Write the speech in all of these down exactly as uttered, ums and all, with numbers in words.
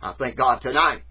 I thank God tonight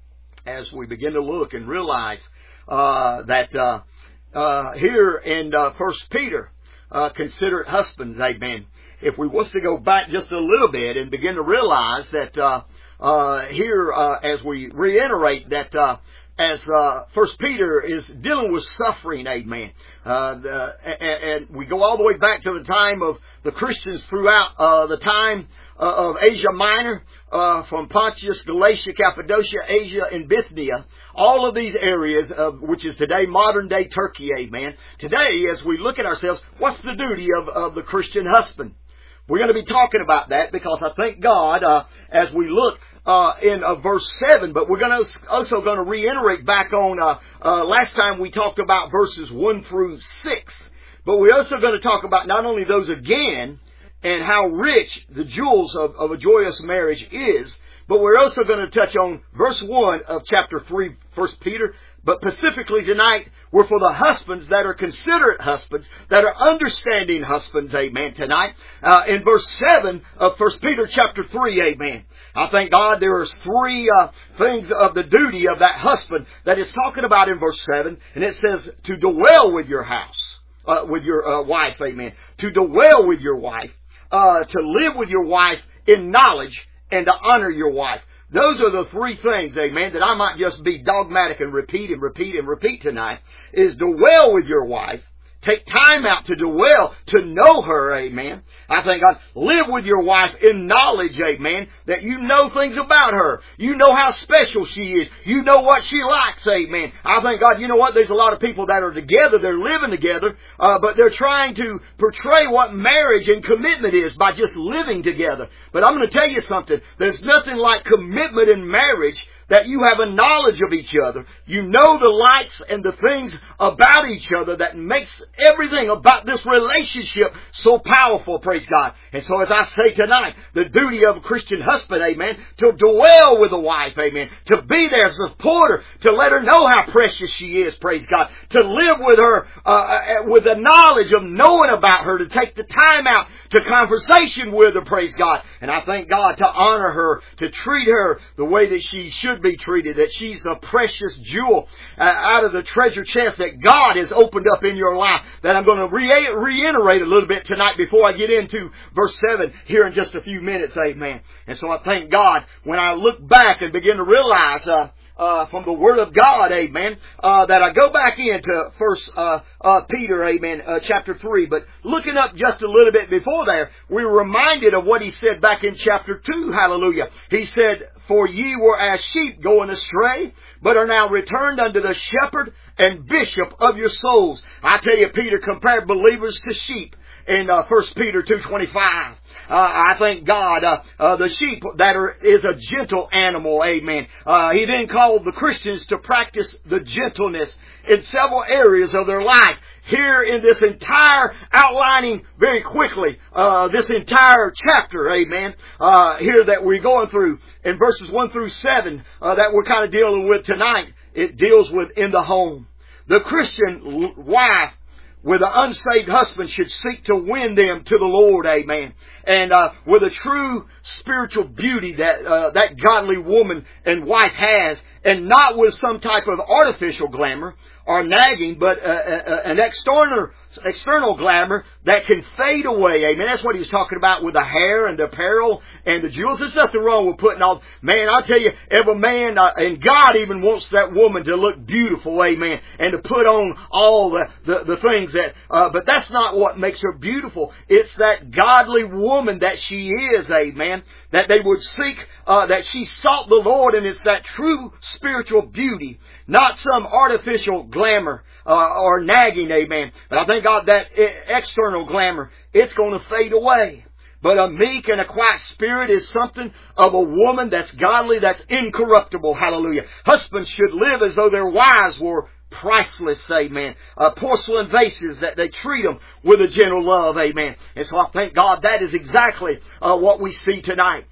as we begin to look and realize uh, that uh, uh, here in uh, First Peter, uh, considerate husbands, amen. If we was to go back just a little bit and begin to realize that uh, uh, here uh, as we reiterate that uh, as uh, First Peter is dealing with suffering, amen. Uh, the, and, and we go all the way back to the time of the Christians throughout uh, the time uh, of Asia Minor, uh, from Pontus, Galatia, Cappadocia, Asia, and Bithynia. All of these areas, of which is today modern-day Turkey, amen. Today, as we look at ourselves, what's the duty of, of the Christian husband? We're going to be talking about that because I thank God uh, as we look uh, in uh, verse seven, but we're going to also going to reiterate back on uh, uh, last time we talked about verses one through six. But we're also going to talk about not only those again and how rich the jewels of, of a joyous marriage is, but we're also going to touch on verse one of chapter three, First Peter. But specifically tonight, we're for the husbands that are considerate husbands, that are understanding husbands, amen, tonight. Uh, in verse seven of First Peter chapter three, amen. I thank God there is three uh, things of the duty of that husband that is talking about in verse seven. And it says to dwell with your house, uh, with your uh, wife, amen. To dwell with your wife, uh, to live with your wife in knowledge, and to honor your wife. Those are the three things, amen, that I might just be dogmatic and repeat and repeat and repeat tonight, is dwell with your wife. Take time out to dwell, to know her, amen. I thank God. Live with your wife in knowledge, amen, that you know things about her. You know how special she is. You know what she likes, amen. I thank God, you know what, there's a lot of people that are together, they're living together, uh, but they're trying to portray what marriage and commitment is by just living together. But I'm going to tell you something. There's nothing like commitment in marriage, that you have a knowledge of each other. You know the likes and the things about each other that makes everything about this relationship so powerful, praise God. And so as I say tonight, the duty of a Christian husband, amen, to dwell with a wife, amen, to be there, support her, to let her know how precious she is, praise God, to live with her uh, with the knowledge of knowing about her, to take the time out to conversation with her, praise God. And I thank God to honor her, to treat her the way that she should be treated, that she's a precious jewel uh, out of the treasure chest that God has opened up in your life, that I'm going to re- reiterate a little bit tonight before I get into verse seven here in just a few minutes, amen. And so I thank God when I look back and begin to realize uh, uh, from the Word of God, amen, uh, that I go back into First uh, uh, Peter, amen, uh, chapter three, but looking up just a little bit before there, we were reminded of what he said back in chapter two, hallelujah. He said, for ye were as sheep going astray, but are now returned unto the shepherd and bishop of your souls. I tell you, Peter compared believers to sheep in uh, First Peter two twenty-five. Uh, I thank God, uh, uh, the sheep that are, is a gentle animal, amen. Uh, he then called the Christians to practice the gentleness in several areas of their life. Here in this entire outlining very quickly, uh, this entire chapter, amen, uh, here that we're going through in verses one through seven, uh, that we're kind of dealing with tonight, it deals with in the home. The Christian wife with an unsaved husband should seek to win them to the Lord, amen. And uh, with a true spiritual beauty that uh, that godly woman and wife has, and not with some type of artificial glamour or nagging, but uh, uh, an external external glamour that can fade away. Amen. That's what he was talking about with the hair and the apparel and the jewels. There's nothing wrong with putting on. Man, I'll tell you, every man, uh, and God even wants that woman to look beautiful, amen, and to put on all the, the, the things that, uh, but that's not what makes her beautiful. It's that godly woman that she is, amen, that they would seek, uh, that she sought the Lord, and it's that true spiritual beauty, not some artificial glamour uh, or nagging, amen. But I thank God that external glamour, it's going to fade away. But a meek and a quiet spirit is something of a woman that's godly, that's incorruptible, hallelujah. Husbands should live as though their wives were priceless, amen. Uh, porcelain vases that they treat them with a gentle love, amen. And so I thank God that is exactly uh, what we see tonight.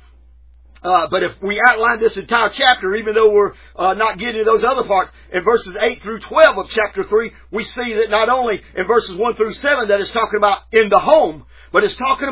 Uh, but if we outline this entire chapter, even though we're uh, not getting to those other parts, in verses eight through twelve of chapter three, we see that not only in verses one through seven that it's talking about in the home, but it's talking about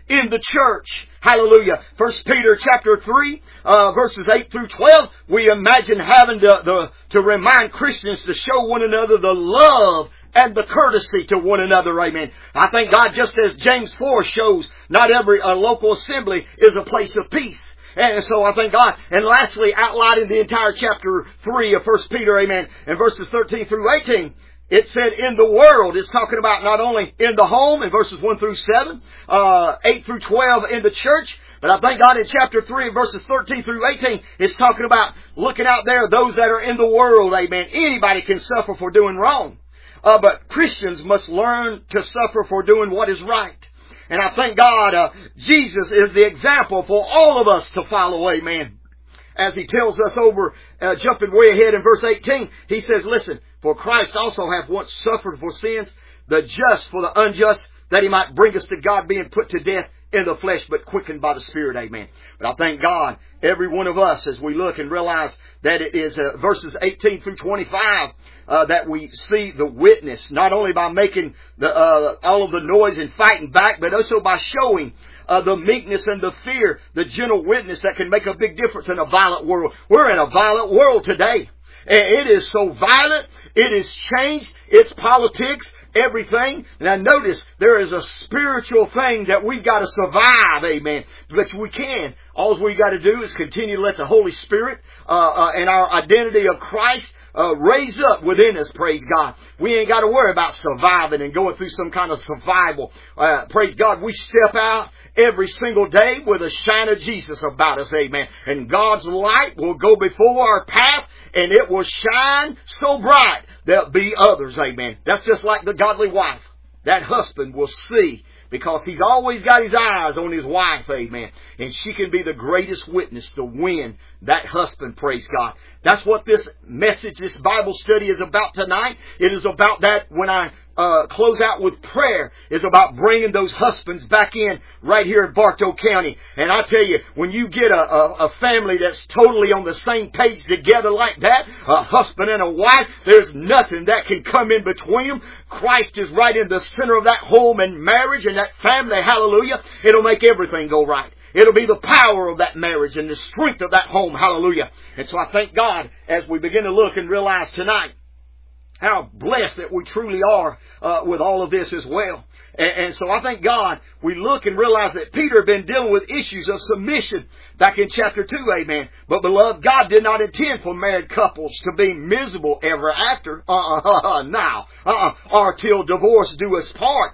in the church. Hallelujah. First Peter chapter three, uh, verses eight through twelve, we imagine having to, the, to remind Christians to show one another the love and the courtesy to one another. Amen. I thank God, just as James four shows, not every uh, local assembly is a place of peace. And so I thank God. And lastly, outlining the entire chapter three of First Peter, amen, and verses thirteen through eighteen, it said in the world. It's talking about not only in the home in verses one through seven, uh, eight through twelve in the church, but I thank God in chapter three verses thirteen through eighteen, it's talking about looking out there, those that are in the world, amen. Anybody can suffer for doing wrong. Uh, but Christians must learn to suffer for doing what is right. And I thank God, uh, Jesus is the example for all of us to follow, amen. As He tells us over, uh, jumping way ahead in verse eighteen, He says, listen, for Christ also hath once suffered for sins, the just for the unjust, that He might bring us to God, being put to death in the flesh, but quickened by the Spirit, amen. But I thank God, every one of us, as we look and realize that it is uh, verses eighteen through twenty-five, uh, that we see the witness, not only by making the, uh, all of the noise and fighting back, but also by showing uh, the meekness and the fear, the gentle witness that can make a big difference in a violent world. We're in a violent world today. It is so violent. It is changed. It's politics. Everything. Now notice, there is a spiritual thing that we've got to survive, amen. But we can. All we got to do is continue to let the Holy Spirit uh, uh, and our identity of Christ uh, raise up within us, praise God. We ain't got to worry about surviving and going through some kind of survival. Uh, praise God, we step out every single day with a shine of Jesus about us, amen. And God's light will go before our path, and it will shine so bright there'll be others, amen. That's just like the godly wife. That husband will see, because he's always got his eyes on his wife, amen. And she can be the greatest witness to win that husband, praise God. That's what this message, this Bible study is about tonight. It is about that when I uh, close out with prayer, is about bringing those husbands back in right here in Bartow County. And I tell you, when you get a, a, a family that's totally on the same page together like that, a husband and a wife, there's nothing that can come in between them. Christ is right in the center of that home and marriage and that family, hallelujah. It'll make everything go right. It'll be the power of that marriage and the strength of that home. Hallelujah. And so I thank God as we begin to look and realize tonight how blessed that we truly are uh, with all of this as well. And, and so I thank God we look and realize that Peter had been dealing with issues of submission back in chapter two, amen. But beloved, God did not intend for married couples to be miserable ever after. Uh-uh, uh-uh, now. Uh-uh, or till divorce do us part.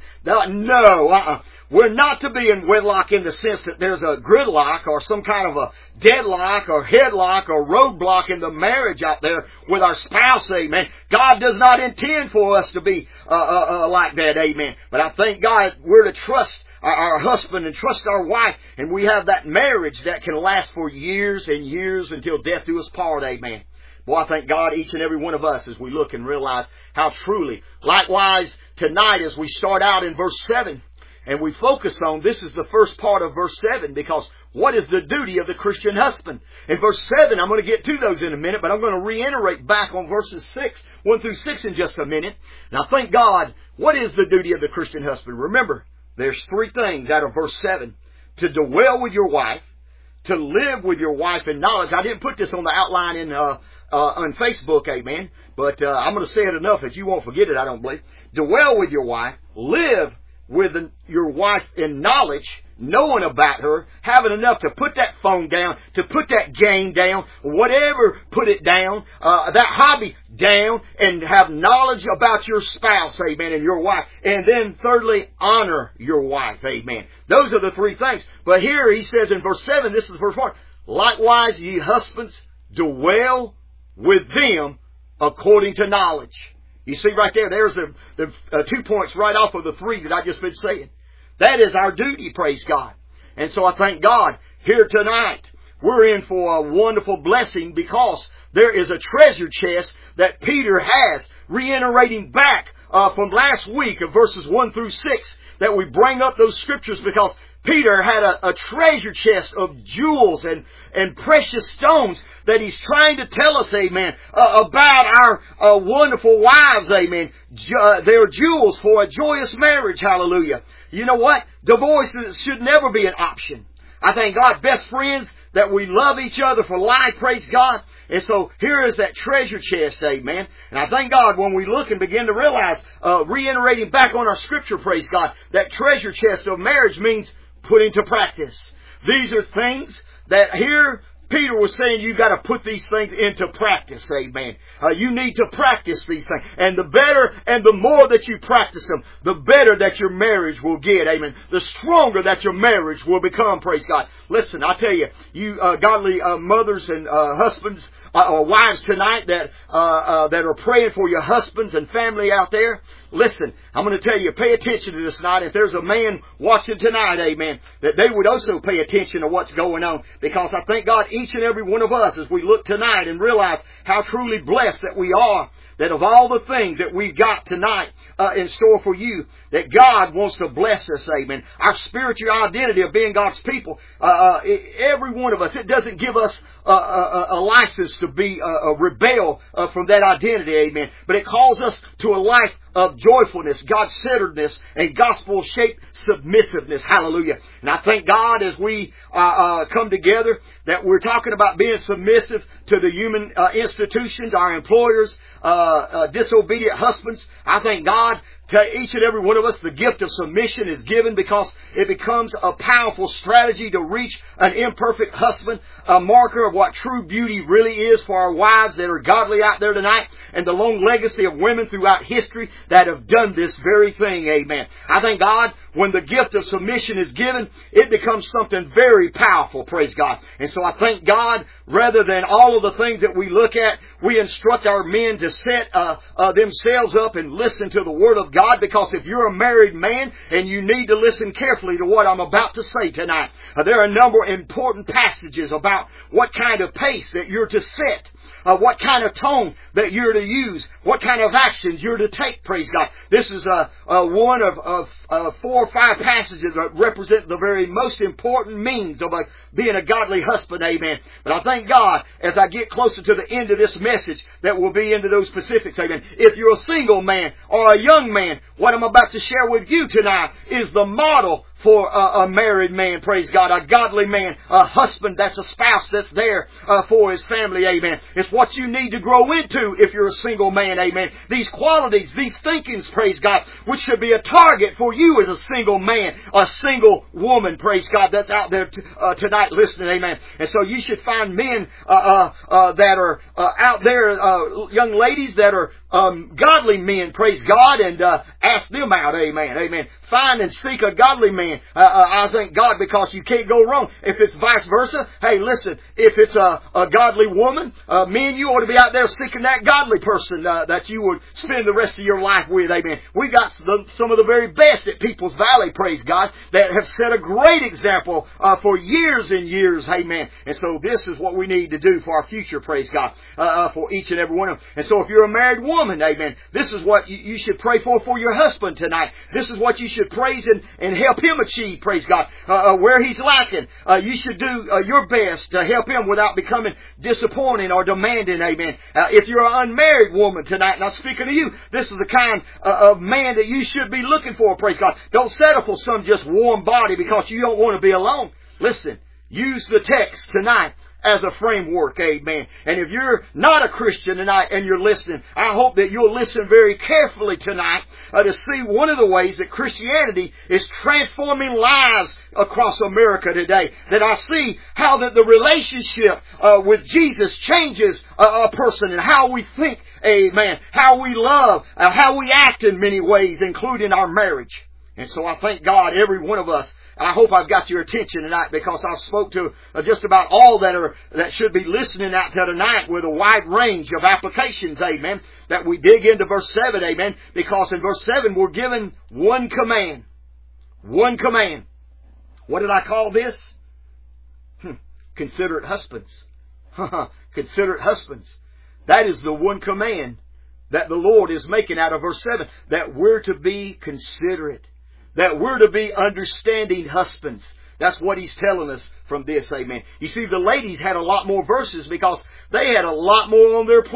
No, uh-uh. We're not to be in wedlock in the sense that there's a gridlock or some kind of a deadlock or headlock or roadblock in the marriage out there with our spouse, amen. God does not intend for us to be uh, uh, uh, like that, amen. But I thank God we're to trust our, our husband and trust our wife, and we have that marriage that can last for years and years until death do us part, amen. Boy, I thank God each and every one of us as we look and realize how truly. Likewise, tonight as we start out in verse seven, and we focus on, this is the first part of verse seven, because what is the duty of the Christian husband? In verse seven, I'm going to get to those in a minute, but I'm going to reiterate back on verses six, one through six in just a minute. And I thank God, what is the duty of the Christian husband? Remember, there's three things out of verse seven. To dwell with your wife, to live with your wife in knowledge. I didn't put this on the outline in uh, uh, on Facebook, amen, but uh, I'm going to say it enough that you won't forget it, I don't believe. Dwell with your wife, live with your wife in knowledge, knowing about her, having enough to put that phone down, to put that game down, whatever, put it down, uh, that hobby down, and have knowledge about your spouse, amen, and your wife. And then thirdly, honor your wife, amen. Those are the three things. But here he says in verse seven, this is verse one, likewise ye husbands, dwell with them according to knowledge. You see right there, there's the, the uh, two points right off of the three that I just been saying. That is our duty, praise God. And so I thank God here tonight, we're in for a wonderful blessing because there is a treasure chest that Peter has, reiterating back uh, from last week of verses one through six, that we bring up those scriptures because Peter had a, a treasure chest of jewels and, and precious stones that he's trying to tell us, amen, uh, about our uh, wonderful wives, amen. Ju- uh, they're jewels for a joyous marriage, hallelujah. You know what? Divorce should never be an option. I thank God, best friends, that we love each other for life, praise God. And so here is that treasure chest, amen. And I thank God when we look and begin to realize, uh, reiterating back on our scripture, praise God, that treasure chest of marriage means put into practice. These are things that here Peter was saying you've got to put these things into practice, amen. Uh, you need to practice these things. And the better and the more that you practice them, the better that your marriage will get, amen. The stronger that your marriage will become, praise God. Listen, I tell you, you uh, godly uh, mothers and uh, husbands, uh, or wives tonight that uh, uh, that are praying for your husbands and family out there, listen, I'm going to tell you, pay attention to this tonight. If there's a man watching tonight, amen, that they would also pay attention to what's going on. Because I thank God each and every one of us, as we look tonight and realize how truly blessed that we are, that of all the things that we've got tonight uh, in store for you, that God wants to bless us, amen. Our spiritual identity of being God's people, uh, uh, every one of us, it doesn't give us uh, a, a license to be uh, a rebel uh, from that identity, amen. But it calls us to a life of joyfulness, God-centeredness, and gospel-shaped submissiveness. Hallelujah. And I thank God as we uh, uh, come together that we're talking about being submissive to the human uh, institutions, our employers, uh, uh, disobedient husbands. I thank God to each and every one of us, the gift of submission is given because it becomes a powerful strategy to reach an imperfect husband, a marker of what true beauty really is for our wives that are godly out there tonight, and the long legacy of women throughout history that have done this very thing. Amen. I thank God when the gift of submission is given, it becomes something very powerful. Praise God. And so I thank God, rather than all of the things that we look at, we instruct our men to set uh, uh, themselves up and listen to the Word of God, because if you're a married man and you need to listen carefully to what I'm about to say tonight, uh, there are a number of important passages about what kind of pace that you're to set, uh, what kind of tone that you're to use, what kind of actions you're to take, praise God. This is uh, uh, one of, of uh, four or five passages that represent the very most important means of a, being a godly husband, amen. But I thank God, as I get closer to the end of this message, that we'll be into those specifics, amen. If you're a single man or a young man, what I'm about to share with you tonight is the model for a, a married man, praise God, a godly man, a husband that's a spouse that's there uh, for his family, amen. It's what you need to grow into if you're a single man, amen. These qualities, these thinkings, praise God, which should be a target for you as a single man, a single woman, praise God, that's out there t- uh, tonight listening, amen. And so you should find men uh, uh, uh, that are uh, out there, uh, young ladies that are um, godly men, praise God, and uh, ask them out, amen, amen. Find and seek a godly man. Uh, uh, I thank God, because you can't go wrong. If it's vice versa, hey, listen, if it's a, a godly woman, uh, men, you ought to be out there seeking that godly person uh, that you would spend the rest of your life with, amen. We got some, some of the very best at Peoples Valley, praise God, that have set a great example uh, for years and years, amen. And so this is what we need to do for our future, praise God, uh, uh, for each and every one of them. And so if you're a married woman, amen, this is what you, you should pray for for your husband tonight. This is what you should praise and, and help him achieve, praise God, uh, uh, where he's lacking. Uh, you should do uh, your best to help him without becoming disappointing or demanding, amen. Uh, if you're an unmarried woman tonight, and I'm speaking to you, this is the kind uh, of man that you should be looking for, praise God. Don't settle for some just warm body because you don't want to be alone. Listen, use the text tonight as a framework, amen. And if you're not a Christian tonight and you're listening, I hope that you'll listen very carefully tonight uh, to see one of the ways that Christianity is transforming lives across America today. That I see how that the relationship uh, with Jesus changes a, a person, and how we think, amen, how we love, uh, how we act in many ways, including our marriage. And so I thank God, every one of us, I hope I've got your attention tonight, because I've spoke to uh, just about all that are that should be listening out there tonight with a wide range of applications, amen, that we dig into verse seven, amen, because in verse seven we're given one command. One command. What did I call this? Hmm. Considerate husbands. Considerate husbands. That is the one command that the Lord is making out of verse seven, that we're to be considerate. That we're to be understanding husbands. That's what He's telling us from this, amen. You see, the ladies had a lot more verses because they had a lot more on their plate.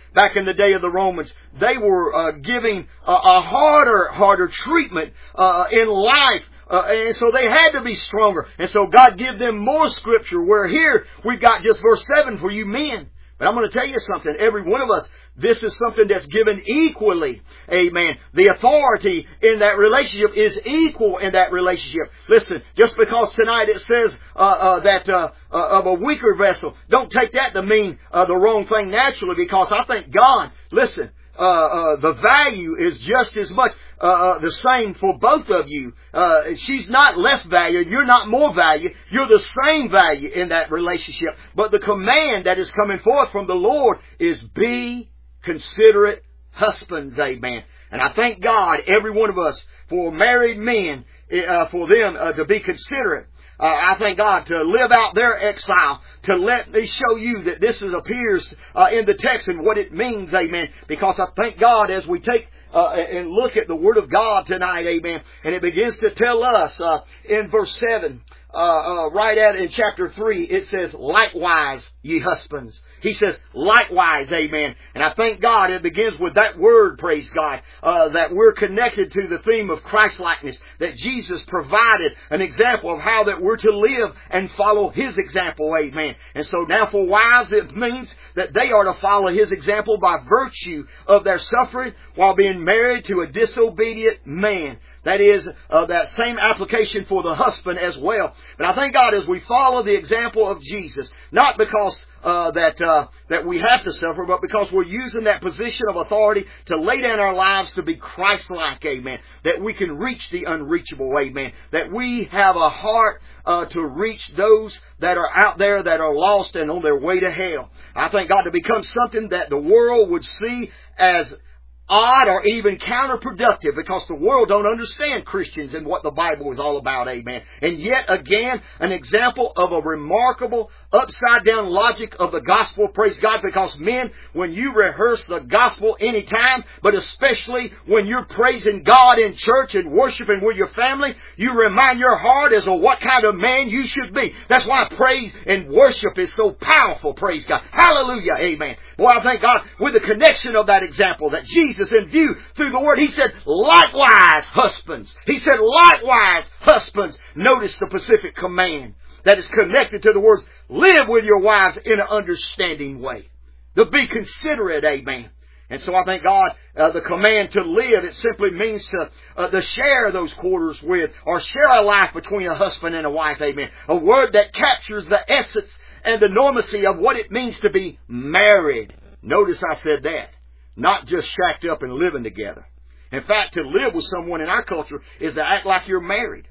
back in the day of the Romans, they were uh, giving a, a harder, harder treatment uh, in life. Uh, and so they had to be stronger. And so God gave them more scripture, where here we've got just verse seven for you men. But I'm going to tell you something. Every one of us, this is something that's given equally. Amen. The authority in that relationship is equal in that relationship. Listen, just because tonight it says uh, uh, that uh, uh, of a weaker vessel, don't take that to mean uh, the wrong thing naturally, because I thank God, listen, uh, uh, the value is just as much uh, uh, the same for both of you. Uh, she's not less valued. You're not more valued. You're the same value in that relationship. But the command that is coming forth from the Lord is be considerate husbands. Amen. And I thank God, every one of us, for married men, uh, for them uh, to be considerate. Uh, I thank God to live out their exile, to let me show you that this is, appears uh, in the text and what it means, amen. Because I thank God as we take uh, and look at the Word of God tonight, amen, and it begins to tell us uh, in verse seven, uh, uh, right at in chapter three, it says, likewise, ye husbands. He says, likewise, amen. And I thank God it begins with that word, praise God, uh, that we're connected to the theme of Christ-likeness, that Jesus provided an example of how that we're to live and follow His example, amen. And so now for wives, it means that they are to follow His example by virtue of their suffering while being married to a disobedient man. That is, uh, that same application for the husband as well. But I thank God as we follow the example of Jesus, not because Uh, that uh, that we have to suffer, but because we're using that position of authority to lay down our lives to be Christ-like, amen. That we can reach the unreachable, amen. That we have a heart uh, to reach those that are out there that are lost and on their way to hell. I thank God to become something that the world would see as odd or even counterproductive, because the world don't understand Christians and what the Bible is all about, amen. And yet again, an example of a remarkable upside down logic of the gospel, praise God, because men, when you rehearse the gospel anytime, but especially when you're praising God in church and worshiping with your family, you remind your heart as to what kind of man you should be. That's why praise and worship is so powerful, praise God. Hallelujah, amen. Boy, I thank God with the connection of that example that Jesus in view through the Word. He said, likewise, husbands. He said, likewise, husbands. Notice the specific command that is connected to the words, live with your wives in an understanding way. To be considerate, amen. And so I thank God, uh, the command to live, it simply means to, uh, to share those quarters with, or share a life between a husband and a wife, amen. A word that captures the essence and the normacy of what it means to be married. Notice I said that. Not just shacked up and living together. In fact, to live with someone in our culture is to act like you're married.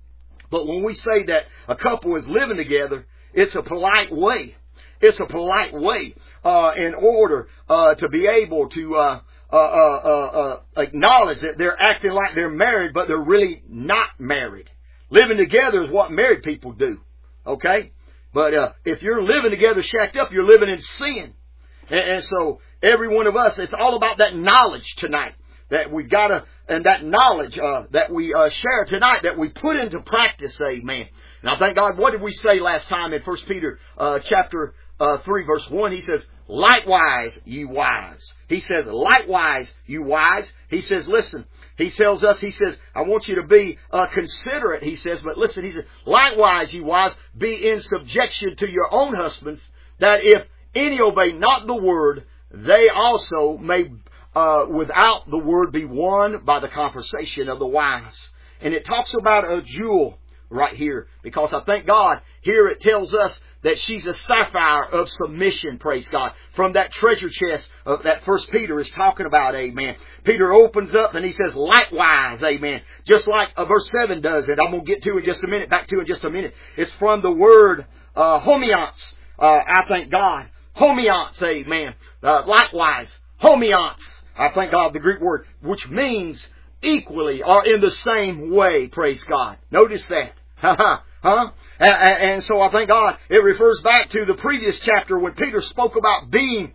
But when we say that a couple is living together, it's a polite way. It's a polite way uh, in order uh, to be able to uh, uh, uh, uh, acknowledge that they're acting like they're married, but they're really not married. Living together is what married people do. Okay? But uh, if you're living together shacked up, you're living in sin. And, and so every one of us, it's all about that knowledge tonight that we've got to, and that knowledge uh, that we uh, share tonight that we put into practice, amen. And I thank God, what did we say last time in First Peter uh, chapter uh, three, verse one? He says, likewise, ye wives. He says, likewise, you wives. He says, listen, he tells us, he says, I want you to be uh, considerate, he says, but listen, he says, likewise, ye wives, be in subjection to your own husbands, that if any obey not the word, they also may, uh, without the word, be won by the conversation of the wives. And it talks about a jewel right here, because I thank God, here it tells us that she's a sapphire of submission, praise God, from that treasure chest of that First Peter is talking about, amen. Peter opens up and he says, likewise, amen. Just like uh, verse seven does it. I'm going to get to it in just a minute, back to it in just a minute. It's from the word uh, homeons. Uh, I thank God. Homeons, amen. Uh, likewise, homeons. I thank God, the Greek word, which means equally or in the same way, praise God. Notice that. Huh? Huh? And, and so I thank God, it refers back to the previous chapter when Peter spoke about being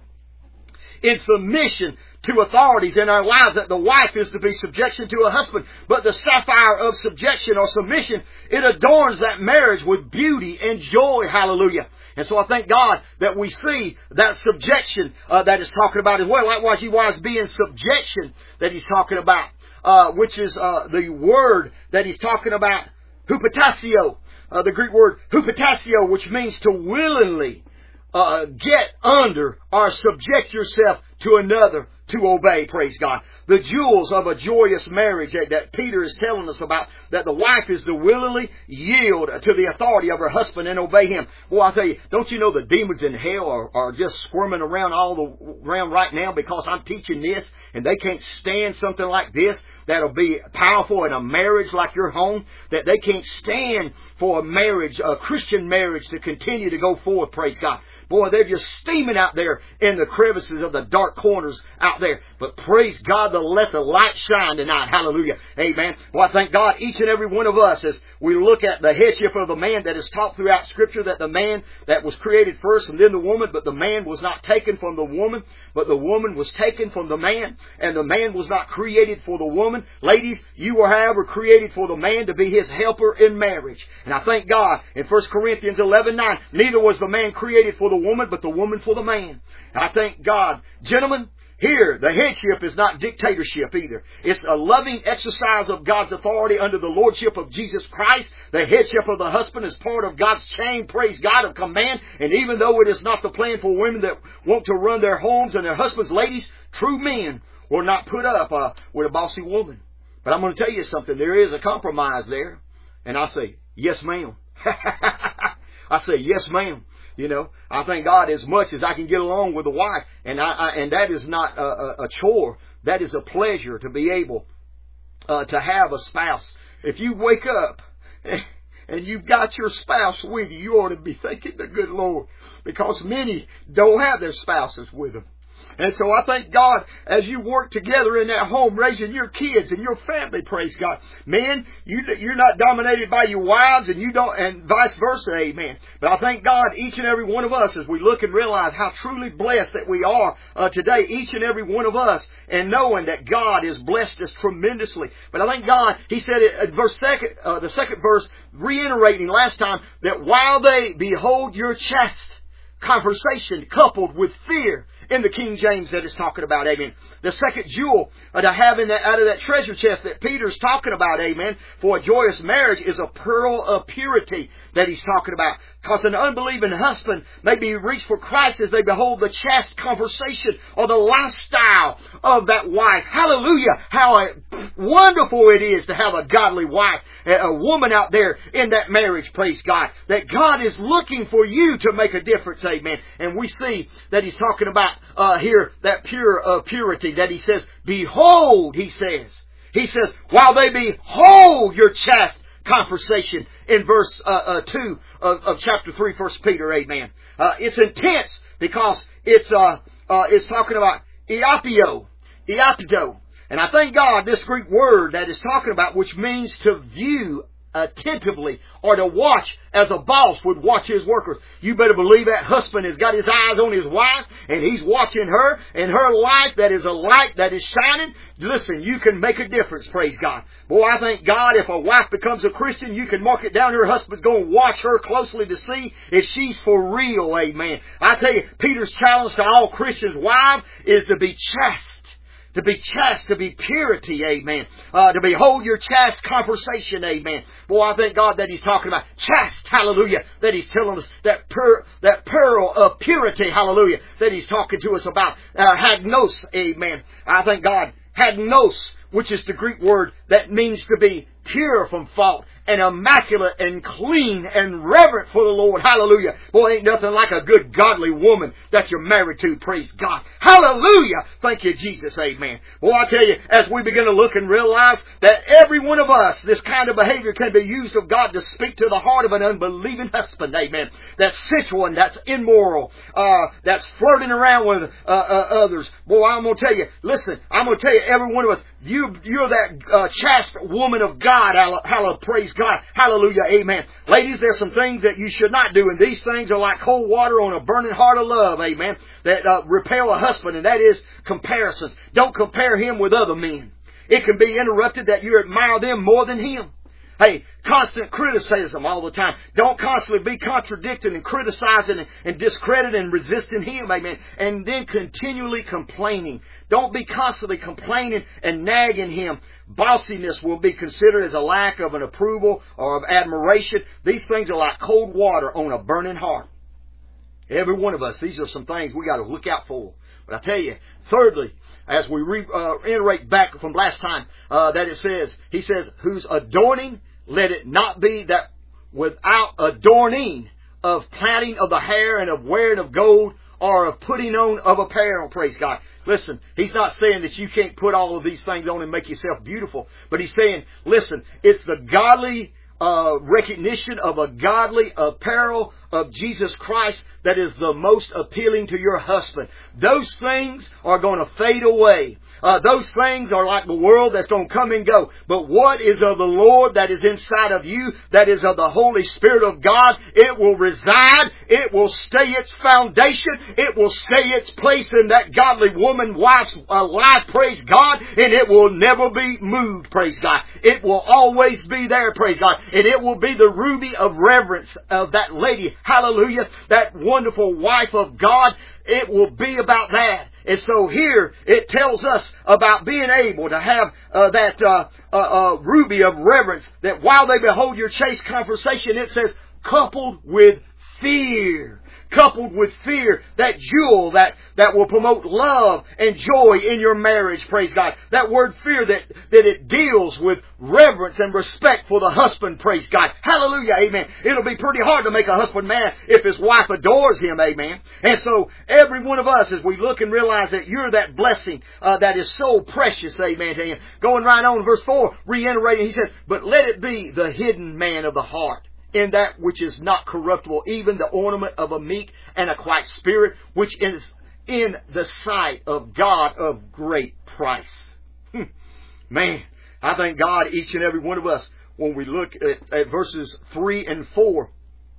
in submission to authorities in our lives, that the wife is to be subjection to a husband. But the sapphire of subjection or submission, it adorns that marriage with beauty and joy. Hallelujah. And so I thank God that we see that subjection uh, that is talking about as well. Likewise, you wives be in subjection that he's talking about, uh, which is uh, the word that he's talking about, hupotasio, uh, the Greek word hupotasio, which means to willingly uh, get under or subject yourself to another to obey, praise God. The jewels of a joyous marriage that, that Peter is telling us about, that the wife is to willingly yield to the authority of her husband and obey him. Well, I tell you, don't you know the demons in hell are, are just squirming around all the, around right now because I'm teaching this and they can't stand something like this that'll be powerful in a marriage like your home, that they can't stand for a marriage, a Christian marriage to continue to go forward, praise God. Boy, they're just steaming out there in the crevices of the dark corners out there. But praise God to let the light shine tonight. Hallelujah. Amen. Well, I thank God each and every one of us as we look at the headship of the man that is taught throughout Scripture, that the man that was created first and then the woman, but the man was not taken from the woman, but the woman was taken from the man, and the man was not created for the woman. Ladies, you were, however, created for the man to be his helper in marriage. And I thank God in First Corinthians eleven nine, neither was the man created for the woman, but the woman for the man. And I thank God. Gentlemen, here, the headship is not dictatorship either. It's a loving exercise of God's authority under the lordship of Jesus Christ. The headship of the husband is part of God's chain, praise God, of command. And even though it is not the plan for women that want to run their homes and their husbands, ladies, true men will not put up uh, with a bossy woman. But I'm going to tell you something. There is a compromise there. And I say, yes, ma'am. I say, yes, ma'am. You know, I thank God as much as I can get along with the wife, and I, I and that is not a, a, a chore. That is a pleasure to be able uh, to have a spouse. If you wake up and you've got your spouse with you, you ought to be thanking the good Lord, because many don't have their spouses with them. And so I thank God as you work together in that home, raising your kids and your family, praise God. Men, you, you're not dominated by your wives, and you don't, and vice versa, amen. But I thank God, each and every one of us, as we look and realize how truly blessed that we are uh, today, each and every one of us, and knowing that God has blessed us tremendously. But I thank God, He said it at verse second, uh, the second verse, reiterating last time, that while they behold your chaste conversation coupled with fear, in the King James that is talking about, amen. The second jewel uh, to have in that, out of that treasure chest that Peter's talking about, amen, for a joyous marriage is a pearl of purity that he's talking about. Because an unbelieving husband may be reached for Christ as they behold the chaste conversation or the lifestyle of that wife. Hallelujah! How wonderful it is to have a godly wife, a woman out there in that marriage, praise God. That God is looking for you to make a difference, amen. And we see that he's talking about uh, here that pure uh, purity that he says, behold, he says. He says, while they behold your chaste conversation in verse uh, uh, two of, of chapter three, First Peter, amen. Uh, it's intense because it's uh, uh, it's talking about iapio, iapio. And I thank God this Greek word that is talking about, which means to view attentively or to watch as a boss would watch his workers. You better believe that husband has got his eyes on his wife and he's watching her and her life that is a light that is shining. Listen, you can make a difference, praise God. Boy, I thank God if a wife becomes a Christian, you can mark it down. Her husband's going to watch her closely to see if she's for real, amen. I tell you, Peter's challenge to all Christians' wives is to be chaste. To be chaste, to be purity, amen. Uh, to behold your chaste conversation, amen. Boy, I thank God that He's talking about chaste, hallelujah. That He's telling us that pur- that pearl of purity, hallelujah. That He's talking to us about uh, hagnos, amen. I thank God, hagnos, which is the Greek word that means to be pure from fault and immaculate and clean and reverent for the Lord. Hallelujah. Boy, ain't nothing like a good godly woman that you're married to. Praise God. Hallelujah. Thank you, Jesus. Amen. Boy, I tell you, as we begin to look and realize that every one of us, this kind of behavior can be used of God to speak to the heart of an unbelieving husband. Amen. That's sensual and that's immoral. Uh, that's flirting around with uh, uh, others. Boy, I'm going to tell you, listen, I'm going to tell you, every one of us, you, you're that uh, chaste woman of God. Hallelujah. Praise God. Hallelujah. Amen. Ladies, there's some things that you should not do, and these things are like cold water on a burning heart of love. Amen. That uh, repel a husband, and that is comparisons. Don't compare him with other men. It can be interrupted that you admire them more than him. Hey, constant criticism all the time. Don't constantly be contradicting and criticizing and, and discrediting and resisting Him, amen. And then continually complaining. Don't be constantly complaining and nagging Him. Bossiness will be considered as a lack of an approval or of admiration. These things are like cold water on a burning heart. Every one of us, these are some things we got to look out for. But I tell you, thirdly, as we re, uh, reiterate back from last time, uh, that it says, He says, whose adorning, let it not be that without adorning of plaiting of the hair and of wearing of gold or of putting on of apparel, praise God. Listen, He's not saying that you can't put all of these things on and make yourself beautiful, but He's saying, listen, it's the godly uh, recognition of a godly apparel of Jesus Christ that is the most appealing to your husband. Those things are going to fade away. Uh, those things are like the world that's going to come and go. But what is of the Lord that is inside of you, that is of the Holy Spirit of God, it will reside. It will stay its foundation. It will stay its place in that godly woman, wife's uh, life, praise God. And it will never be moved, praise God. It will always be there, praise God. And it will be the ruby of reverence of that lady, hallelujah, that wonderful wife of God. It will be about that. And so here it tells us about being able to have uh, that uh, uh, uh, ruby of reverence, that while they behold your chaste conversation, it says, coupled with fear. Coupled with fear, that jewel that, that will promote love and joy in your marriage, praise God. That word fear, that, that it deals with reverence and respect for the husband, praise God. Hallelujah, amen. It'll be pretty hard to make a husband mad if his wife adores him, amen. And so every one of us, as we look and realize that you're that blessing uh, that is so precious, amen, to Him. Going right on, verse four, reiterating, He says, but let it be the hidden man of the heart, in that which is not corruptible, even the ornament of a meek and a quiet spirit, which is in the sight of God of great price. Hmm. Man, I thank God, each and every one of us, when we look at, at verses three and four,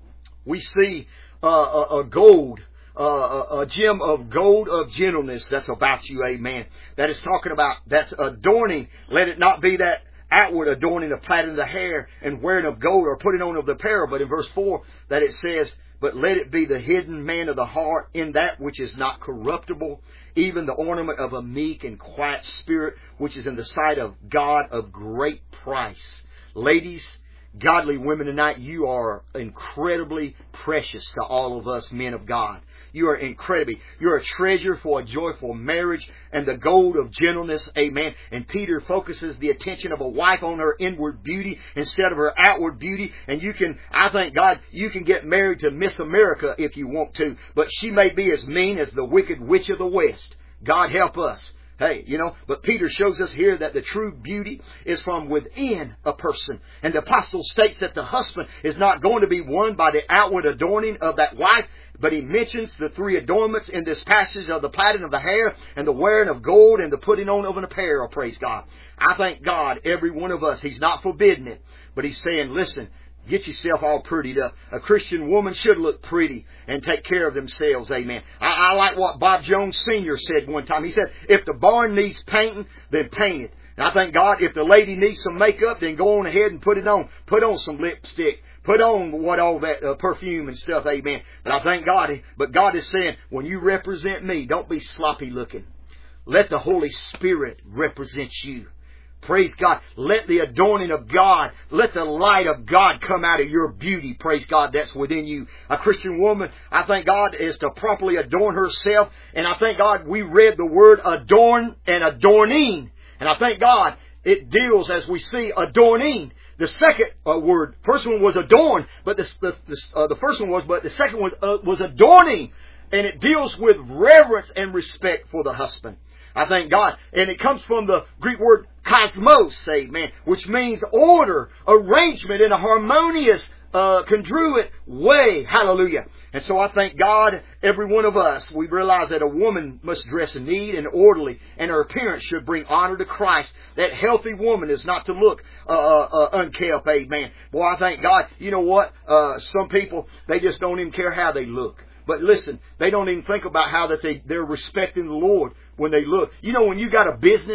we see uh, a, a gold, uh, a, a gem of gold of gentleness that's about you, amen. That is talking about, that's adorning. Let it not be that outward adorning of plaiting the hair and wearing of gold or putting on of the apparel. But in verse four, that it says, but let it be the hidden man of the heart, in that which is not corruptible, even the ornament of a meek and quiet spirit, which is in the sight of God of great price. Ladies, godly women tonight, you are incredibly precious to all of us men of God. You are incredibly. You're a treasure for a joyful marriage and the gold of gentleness. Amen. And Peter focuses the attention of a wife on her inward beauty instead of her outward beauty. And you can, I thank God, you can get married to Miss America if you want to. But she may be as mean as the wicked witch of the West. God help us. Hey, you know, but Peter shows us here that the true beauty is from within a person. And the apostle states that the husband is not going to be won by the outward adorning of that wife, but he mentions the three adornments in this passage of the plaiting of the hair and the wearing of gold and the putting on of an apparel, praise God. I thank God, every one of us, He's not forbidding it, but He's saying, listen, get yourself all prettied up. A Christian woman should look pretty and take care of themselves, amen. I, I like what Bob Jones Senior said one time. He said, if the barn needs painting, then paint it. And I thank God, if the lady needs some makeup, then go on ahead and put it on. Put on some lipstick. Put on what all that uh, perfume and stuff, amen. But I thank God, but God is saying, when you represent me, don't be sloppy looking. Let the Holy Spirit represent you. Praise God. Let the adorning of God, let the light of God come out of your beauty, praise God, that's within you. A Christian woman, I thank God, is to properly adorn herself. And I thank God we read the word adorn and adorning. And I thank God it deals, as we see, adorning. The second uh, word, first one was adorn, but the, the, the, uh, the first one was, but the second one uh, was adorning. And it deals with reverence and respect for the husband. I thank God. And it comes from the Greek word cosmos, amen, which means order, arrangement in a harmonious, uh, congruent way. Hallelujah. And so I thank God, every one of us, we realize that a woman must dress neat and orderly, and her appearance should bring honor to Christ. That healthy woman is not to look uh, uh, unkempt, amen. Boy, I thank God. You know what? Uh, some people, they just don't even care how they look. But listen, they don't even think about how that they, they're respecting the Lord when they look. You know, when you got a business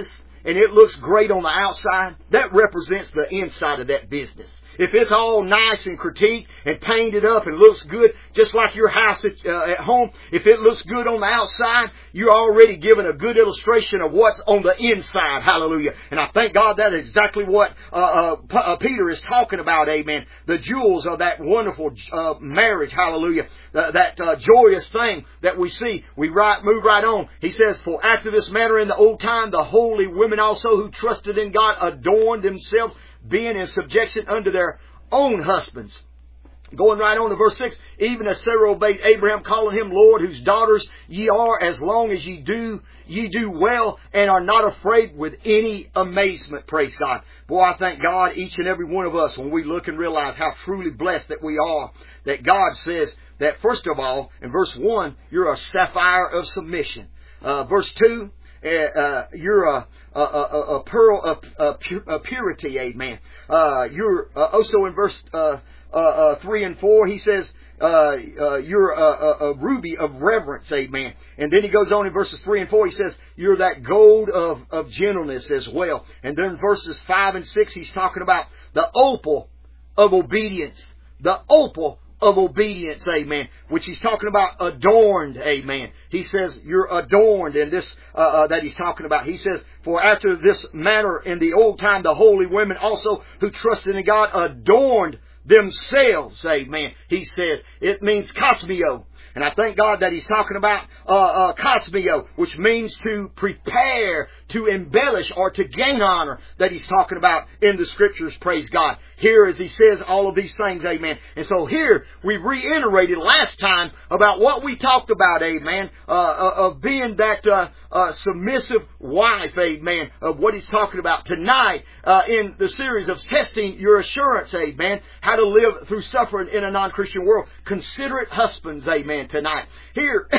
and it looks great on the outside, that represents the inside of that business. If it's all nice and critiqued and painted up and looks good, just like your house at, uh, at home, if it looks good on the outside, you're already given a good illustration of what's on the inside. Hallelujah. And I thank God that is exactly what uh, uh, P- uh, Peter is talking about. Amen. The jewels of that wonderful uh, marriage. Hallelujah. Uh, that uh, joyous thing that we see. We right, move right on. He says, for after this manner in the old time, the holy women also who trusted in God adorned themselves, being in subjection unto their own husbands. Going right on to verse six, even as Sarah obeyed Abraham, calling him Lord, whose daughters ye are, as long as ye do, ye do well, and are not afraid with any amazement. Praise God. Boy, I thank God, each and every one of us, when we look and realize how truly blessed that we are, that God says that, first of all, in verse one, you're a sapphire of submission. Uh, verse two, uh, uh, you're a A, a, a pearl of uh, pu- uh, purity, amen. Uh, you're uh, also in verse uh, uh, uh, three and four. He says uh, uh, you're a, a, a ruby of reverence, amen. And then he goes on in verses three and four. He says you're that gold of, of gentleness as well. And then in verses five and six, he's talking about the opal of obedience, the opal of obedience, amen, which he's talking about adorned, amen. He says you're adorned in this, uh, uh, that he's talking about. He says, for after this manner in the old time, the holy women also who trusted in God adorned themselves, amen. He says, it means cosmio. And I thank God that he's talking about uh, uh, cosmio, which means to prepare, to embellish, or to gain honor, that he's talking about in the Scriptures, praise God. Here, as he says all of these things, amen. And so here, we reiterated last time about what we talked about, amen, uh, uh, of being that uh, uh, submissive wife, amen, of what he's talking about tonight uh, in the series of testing your assurance, amen, how to live through suffering in a non-Christian world. Considerate husbands, amen, tonight. Here,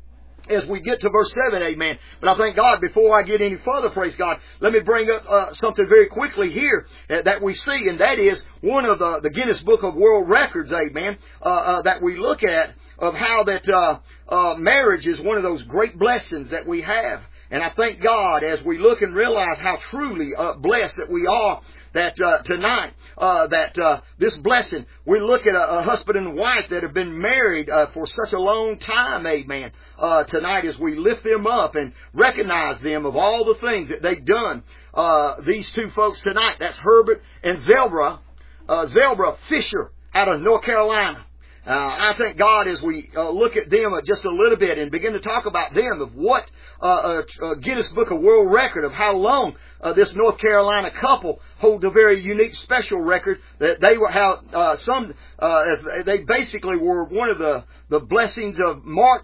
as we get to verse seven, amen. But I thank God, before I get any further, praise God, let me bring up uh, something very quickly here uh, that we see, and that is one of the, the Guinness Book of World Records, amen, uh, uh, that we look at, of how that uh, uh, marriage is one of those great blessings that we have. And I thank God, as we look and realize how truly uh, blessed that we are, that uh, tonight, uh, that uh, this blessing, we look at a, a husband and wife that have been married uh, for such a long time, amen, uh, tonight, as we lift them up and recognize them of all the things that they've done. Uh, these two folks tonight, that's Herbert and Zelbra, uh, Zelbra Fisher out of North Carolina. Uh, I thank God, as we uh, look at them uh, just a little bit and begin to talk about them, of what uh, uh, uh, Guinness Book of World Record, of how long uh, this North Carolina couple hold a very unique, special record, that they were how uh, some uh, they basically were one of the the blessings of March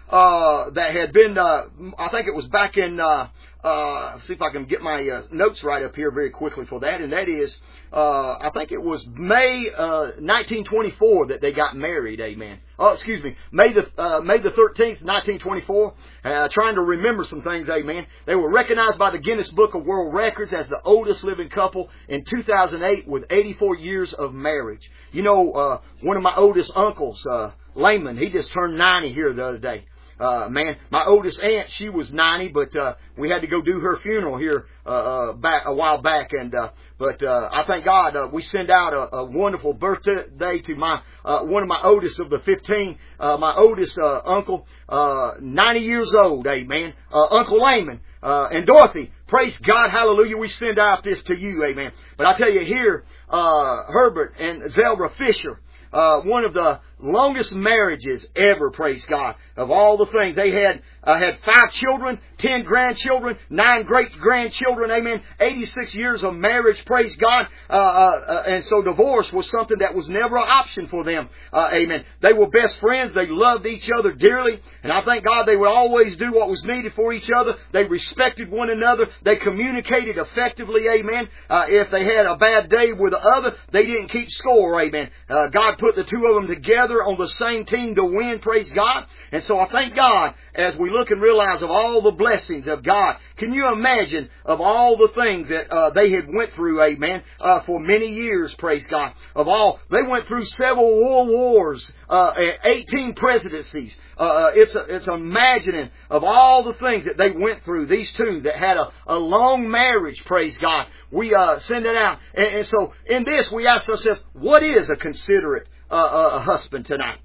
uh, that had been. Uh, I think it was back in. Uh, Uh, see if I can get my uh, notes right up here very quickly for that. And that is, uh, I think it was May uh, nineteen twenty-four that they got married. Amen. Oh, excuse me, May the uh, May the thirteenth, nineteen twenty-four. Uh, trying to remember some things. Amen. They were recognized by the Guinness Book of World Records as the oldest living couple in two thousand eight, with eighty-four years of marriage. You know, uh, one of my oldest uncles, uh, Layman, he just turned ninety here the other day. Uh, man, my oldest aunt, she was ninety, but, uh, we had to go do her funeral here, uh, uh back, a while back. And, uh, but, uh, I thank God, uh, we send out a, a wonderful birthday to my, uh, one of my oldest of the fifteen, uh, my oldest, uh, uncle, uh, ninety years old, amen, uh, Uncle Layman, uh, and Dorothy. Praise God, hallelujah, we send out this to you, amen. But I tell you here, uh, Herbert and Zelbra Fisher, Uh, one of the longest marriages ever, praise God, of all the things. They had uh, had five children, ten grandchildren, nine great-grandchildren, amen, eighty-six years of marriage, praise God. Uh, uh, and so divorce was something that was never an option for them, uh, amen. They were best friends. They loved each other dearly. And I thank God they would always do what was needed for each other. They respected one another. They communicated effectively, amen. Uh, if they had a bad day with the other, they didn't keep score, amen. Uh, God put the two of them together. together on the same team to win, praise God. And so I thank God as we look and realize of all the blessings of God. Can you imagine of all the things that uh, they had went through, amen, uh, for many years, praise God. Of all, they went through several world wars, uh, eighteen presidencies. Uh, it's, a, it's imagining of all the things that they went through, these two that had a, a long marriage, praise God. We uh, send it out. And, and so in this we ask ourselves, what is a considerate uh, uh, husband tonight?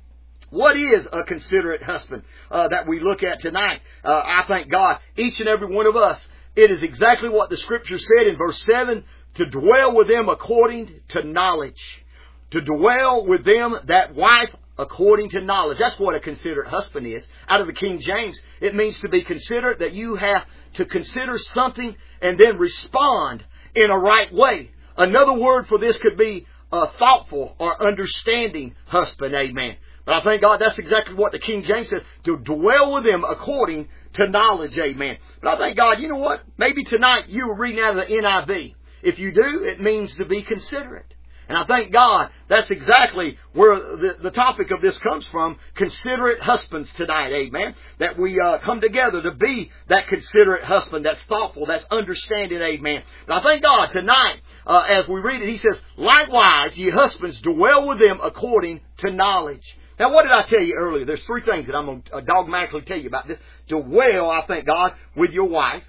What is a considerate husband uh, that we look at tonight? Uh, I thank God, each and every one of us, it is exactly what the Scripture said in verse seven, to dwell with them according to knowledge. To dwell with them, that wife, according to knowledge. That's what a considerate husband is. Out of the King James, it means to be considerate, that you have to consider something and then respond in a right way. Another word for this could be a thoughtful or understanding husband. Amen. But I thank God that's exactly what the King James says, to dwell with them according to knowledge. Amen. But I thank God, you know what? Maybe tonight you were reading out of the N I V. If you do, it means to be considerate. And I thank God that's exactly where the, the topic of this comes from, considerate husbands tonight, amen. That we uh, come together to be that considerate husband, that's thoughtful, that's understanding, amen. And I thank God tonight, uh, as we read it, he says, likewise, ye husbands, dwell with them according to knowledge. Now, what did I tell you earlier? There's three things that I'm going to dogmatically tell you about this. Dwell, I thank God, with your wife.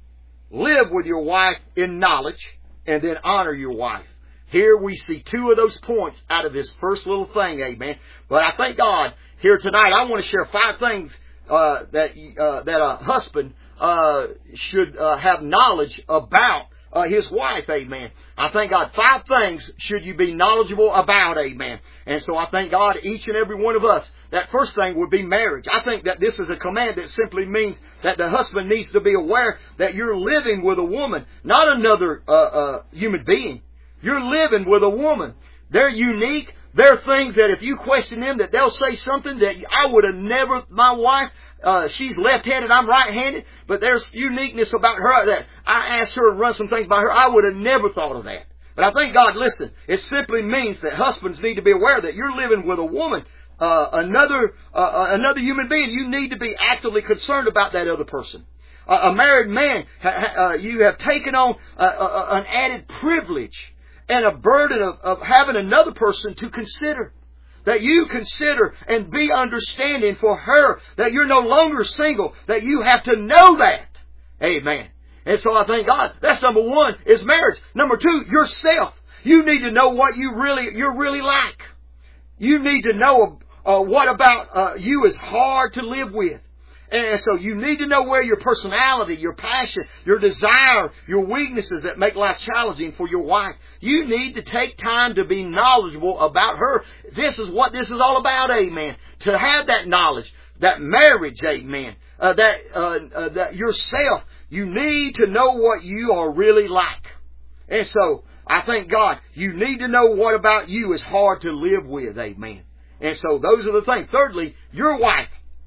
Live with your wife in knowledge. And then honor your wife. Here we see two of those points out of this first little thing, amen. But I thank God, here tonight, I want to share five things uh, that uh, that a husband uh, should uh, have knowledge about uh, his wife, amen. I thank God, five things should you be knowledgeable about, amen. And so I thank God, each and every one of us, that first thing would be marriage. I think that this is a command that simply means that the husband needs to be aware that you're living with a woman, not another uh, uh, human being. You're living with a woman. They're unique. There are things that if you question them, that they'll say something that I would have never, my wife, uh, she's left-handed, I'm right-handed, but there's uniqueness about her that I asked her to run some things by her. I would have never thought of that. But I thank God, listen, it simply means that husbands need to be aware that you're living with a woman, uh, another, uh, another human being. You need to be actively concerned about that other person. Uh, a married man, uh, you have taken on uh, uh, an added privilege and a burden of, of having another person to consider. That you consider and be understanding for her. That you're no longer single. That you have to know that. Amen. And so I thank God. That's number one, is marriage. Number two, yourself. You need to know what you really, you're really like. You need to know uh, what about uh, you is hard to live with. And so you need to know where your personality, your passion, your desire, your weaknesses that make life challenging for your wife. You need to take time to be knowledgeable about her. This is what this is all about, amen. To have that knowledge, that marriage, amen. Uh, that, uh, uh, that yourself, you need to know what you are really like. And so I thank God, you need to know what about you is hard to live with, amen. And so those are the things. Thirdly, your wife.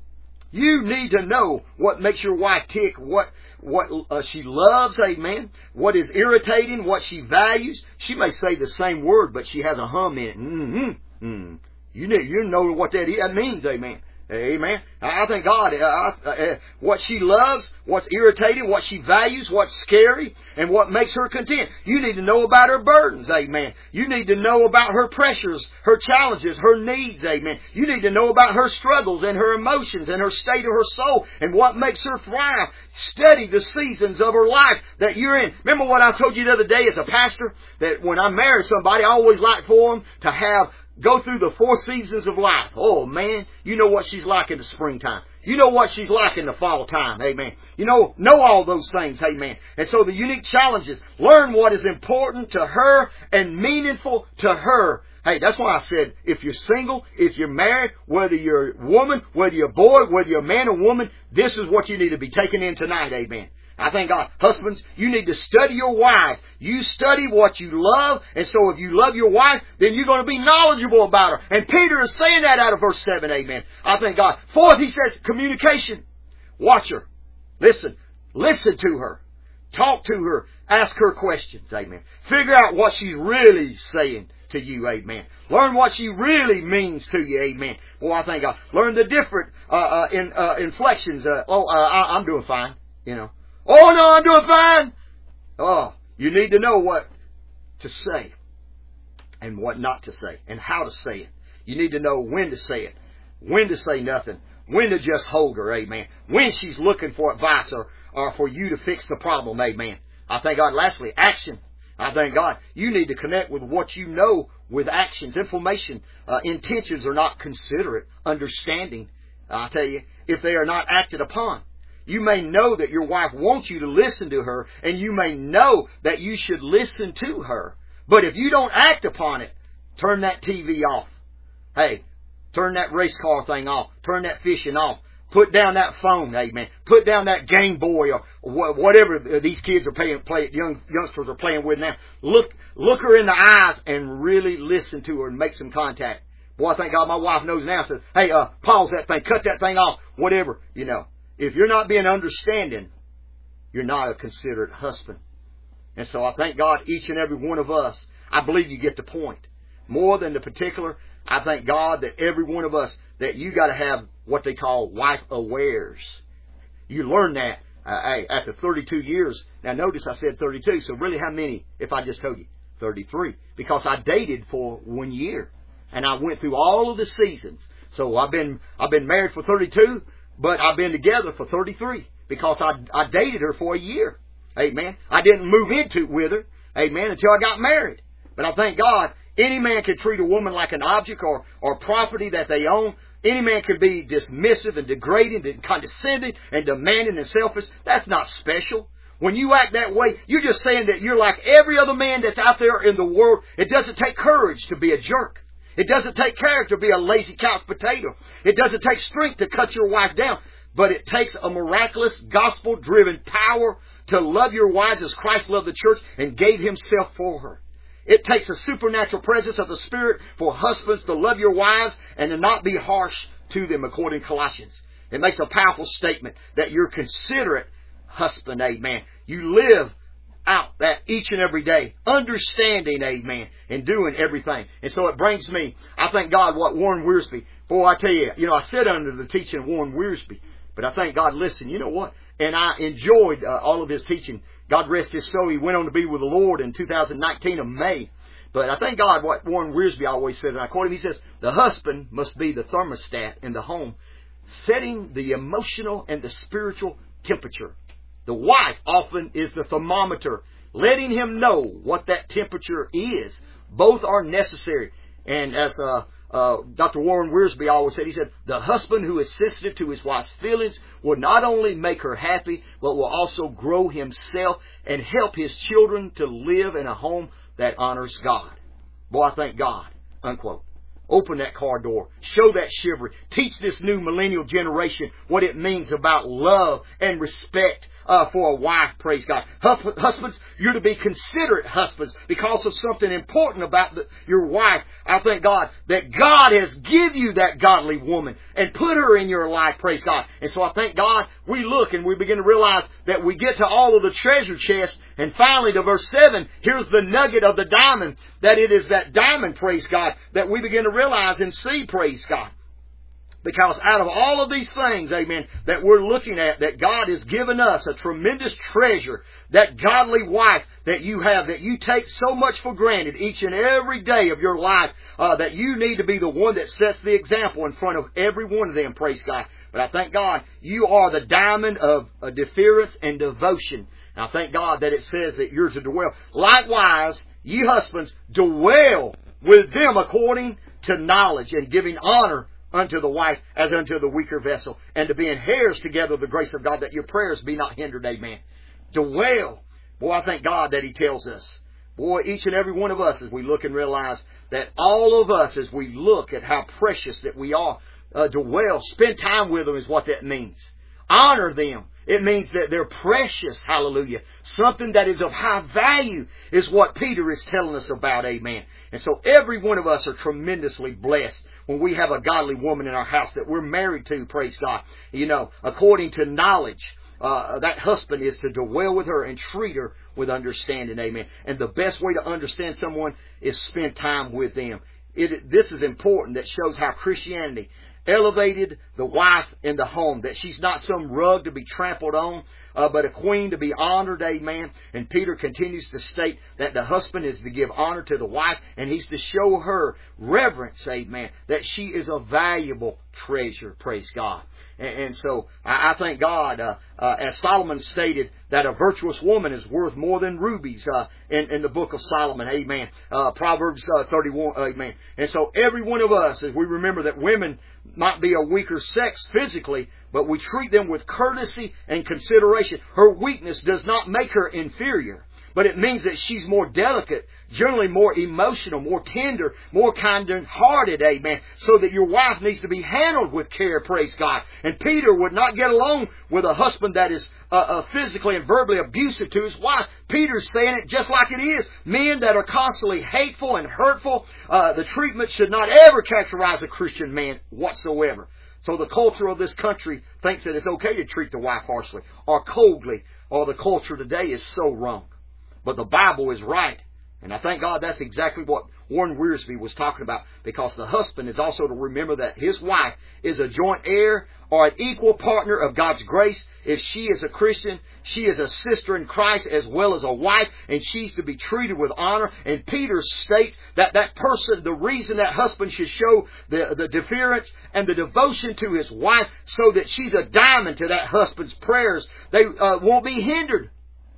You need to know what makes your wife tick, what what uh, she loves, amen, what is irritating, what she values. She may say the same word, but she has a hum in it. Mm-hmm. Mm. You, need, you know what that, is, that means, amen. Amen. I thank God. Uh, uh, what she loves, what's irritating, what she values, what's scary, and what makes her content. You need to know about her burdens. Amen. You need to know about her pressures, her challenges, her needs. Amen. You need to know about her struggles and her emotions and her state of her soul and what makes her thrive. Study the seasons of her life that you're in. Remember what I told you the other day as a pastor? That when I marry somebody, I always like for them to have go through the four seasons of life. Oh, man, you know what she's like in the springtime. You know what she's like in the fall time. Amen. You know, know all those things. Amen. And so the unique challenges, learn what is important to her and meaningful to her. Hey, that's why I said, if you're single, if you're married, whether you're a woman, whether you're a boy, whether you're a man or woman, this is what you need to be taking in tonight. Amen. I thank God. Husbands, you need to study your wives. You study what you love. And so if you love your wife, then you're going to be knowledgeable about her. And Peter is saying that out of verse seven. Amen. I thank God. Fourth, he says communication. Watch her. Listen. Listen to her. Talk to her. Ask her questions. Amen. Figure out what she's really saying. to you, amen. Learn what she really means to you, amen. Boy, I thank God. Learn the different uh, uh, in, uh, inflections. Uh, oh, uh, I, I'm doing fine, you know. Oh, no, I'm doing fine. Oh, you need to know what to say and what not to say and how to say it. You need to know when to say it, when to say nothing, when to just hold her, amen. When she's looking for advice or, or for you to fix the problem, amen. I thank God. Lastly, action. I thank God. You need to connect with what you know with actions, information. Uh, intentions are not considerate, understanding. I tell you, if they are not acted upon. You may know that your wife wants you to listen to her, and you may know that you should listen to her. But if you don't act upon it, turn that T V off. Hey, turn that race car thing off. Turn that fishing off. Put down that phone, amen. Put down that Game Boy or whatever these kids are playing, play, young youngsters are playing with now. Look, look her in the eyes and really listen to her and make some contact. Boy, I thank God my wife knows now. Says, hey, uh, pause that thing, cut that thing off, whatever, you know. If you're not being understanding, you're not a considerate husband. And so I thank God each and every one of us, I believe you get the point. More than the particular, I thank God that every one of us, that you got to have what they call wife awares. You learn that uh, hey, after thirty-two years. Now notice I said thirty-two, so really how many if I just told you? thirty-three. Because I dated for one year. And I went through all of the seasons. So I've been I've been married for thirty-two, but I've been together for thirty-three. Because I, I dated her for a year. Amen. I didn't move into it with her. Amen. Until I got married. But I thank God, any man can treat a woman like an object or, or property that they own. Any man can be dismissive and degrading and condescending and demanding and selfish. That's not special. When you act that way, you're just saying that you're like every other man that's out there in the world. It doesn't take courage to be a jerk. It doesn't take character to be a lazy couch potato. It doesn't take strength to cut your wife down. But it takes a miraculous, gospel-driven power to love your wives as Christ loved the church and gave Himself for her. It takes a supernatural presence of the Spirit for husbands to love your wives and to not be harsh to them, according to Colossians. It makes a powerful statement that you're considerate husband, amen. You live out that each and every day, understanding, amen, and doing everything. And so it brings me, I thank God what Warren Wiersbe, boy, I tell you, you know, I sit under the teaching of Warren Wiersbe, but I thank God, listen, you know what? And I enjoyed uh, all of his teaching. God rest his soul. He went on to be with the Lord in two thousand nineteen of May. But I thank God what Warren Wiersbe always says, and I quote him, he says, the husband must be the thermostat in the home, setting the emotional and the spiritual temperature. The wife often is the thermometer, letting him know what that temperature is. Both are necessary. And as uh, uh, Doctor Warren Wiersbe always said, he said, the husband who is sensitive to his wife's feelings will not only make her happy, but will also grow himself and help his children to live in a home that honors God. Boy, I thank God. Unquote. Open that car door. Show that chivalry. Teach this new millennial generation what it means about love and respect uh, for a wife, praise God. Husbands, you're to be considerate husbands because of something important about the, your wife. I thank God that God has given you that godly woman and put her in your life, praise God. And so I thank God we look and we begin to realize that we get to all of the treasure chests. And finally to verse seven, here's the nugget of the diamond, that it is that diamond, praise God, that we begin to realize and see, praise God. Because out of all of these things, amen, that we're looking at, that God has given us a tremendous treasure, that godly wife that you have, that you take so much for granted each and every day of your life, uh, that you need to be the one that sets the example in front of every one of them, praise God. But I thank God you are the diamond of uh, deference and devotion. And I thank God that it says that you're to dwell. Likewise, ye husbands, dwell with them according to knowledge and giving honor unto the wife as unto the weaker vessel, and to be in heirs together of the grace of God, that your prayers be not hindered. Amen. Dwell. Boy, I thank God that He tells us. Boy, each and every one of us, as we look and realize that all of us, as we look at how precious that we are, uh, dwell, spend time with them is what that means. Honor them. It means that they're precious. Hallelujah. Something that is of high value is what Peter is telling us about. Amen. And so every one of us are tremendously blessed when we have a godly woman in our house that we're married to, praise God. You know, according to knowledge. uh, that husband is to dwell with her and treat her with understanding, amen. And the best way to understand someone is spend time with them. It, this is important. That shows how Christianity elevated the wife in the home, that she's not some rug to be trampled on, uh, but a queen to be honored, amen. And Peter continues to state that the husband is to give honor to the wife, and he's to show her reverence, amen, that she is a valuable treasure, praise God. And, and so I, I thank God, uh, uh, as Solomon stated, that a virtuous woman is worth more than rubies uh, in, in the book of Solomon, amen. Uh, Proverbs uh, thirty-one, amen. And so every one of us, as we remember that women might be a weaker sex physically, but we treat them with courtesy and consideration. Her weakness does not make her inferior, but it means that she's more delicate, generally more emotional, more tender, more kind-hearted, amen, so that your wife needs to be handled with care, praise God. And Peter would not get along with a husband that is uh, uh, physically and verbally abusive to his wife. Peter's saying it just like it is. Men that are constantly hateful and hurtful, uh, the treatment should not ever characterize a Christian man whatsoever. So the culture of this country thinks that it's okay to treat the wife harshly or coldly, or the culture today is so wrong. But the Bible is right. And I thank God that's exactly what Warren Wiersbe was talking about, because the husband is also to remember that his wife is a joint heir or an equal partner of God's grace. If she is a Christian, she is a sister in Christ as well as a wife, and she's to be treated with honor. And Peter states that that person, the reason that husband should show the, the deference and the devotion to his wife, so that she's a diamond to that husband's prayers, they uh, won't be hindered.